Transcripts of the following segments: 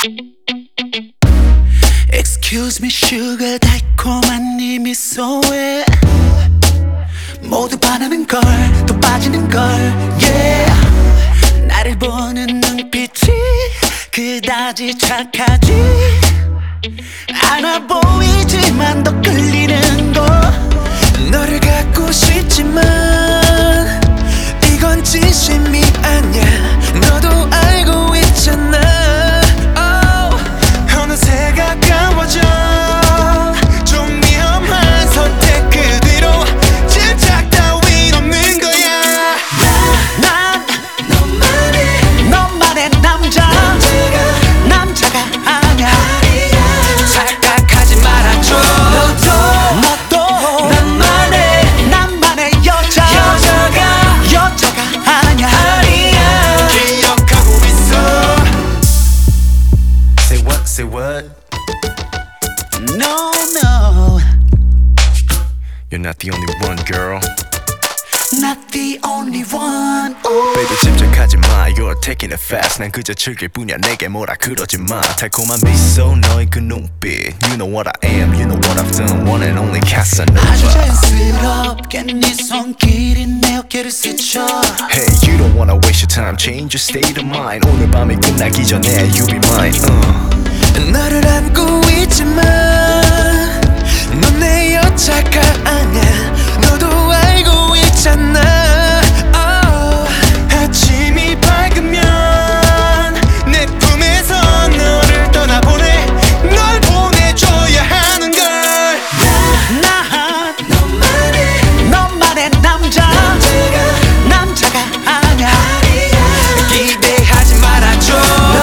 Excuse me sugar 달콤한 네 미소에 모두 반하는 걸 또 빠지는 걸 yeah. 나를 보는 눈빛이 그다지 착하지 않아 보이지만 더 끌리는 거 너를 갖고 싶지만 이건 진심이 아니야 너도 알고 있잖아 oh, 어느새 가까워져 좀 위험한 선택 그 뒤로 집착 따윈 없는 거야 난 너만의 남자가 아냐 착각하지 말아줘 너도 나만의 여자가 아냐 기억하고 있어 Say what? No You're not the only one, girl. Not the only one Baby 집착하지 마 You're taking it fast 난 그저 즐길 뿐이야 내게 뭐라 그러지 마 달콤한 미소 너의 그 눈빛 You know what I am You know what I've done One and only Casanova 아주 자연스럽게 네 손길이 내 어깨를 스쳐 Hey you don't wanna waste your time Change your state of mind 오늘 밤이 끝나기 전에 You be mine 너를 안고 있지만 넌 내 여자가 아냐 너도 알고 있잖아 oh, 아침이 밝으면 내 품에서 너를 떠나보내 널 보내줘야 하는 걸 난 너만의 남자가 아냐 기대하지 말아줘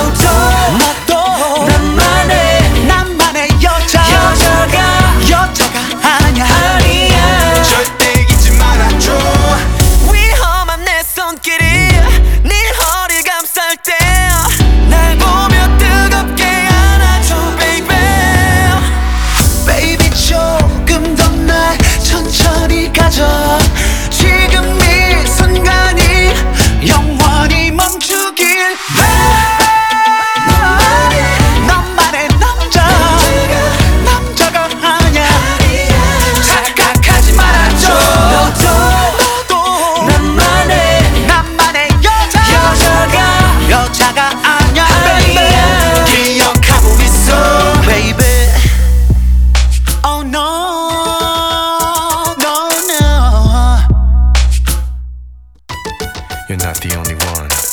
너도 나만의 여자가 아냐 절대 잊지 말아줘 위험한 내 손길이 네 허리 감쌀 때 날 보며 뜨겁게 안아줘 baby Baby 조금 더 날 천천히 가져 지금 이 순간이 영원히 멈추길 너만의 남자가 아냐 착각하지 말아줘 너도 나만의 여자가 아냐 baby 기억하고 있어 baby Oh no You're not the only one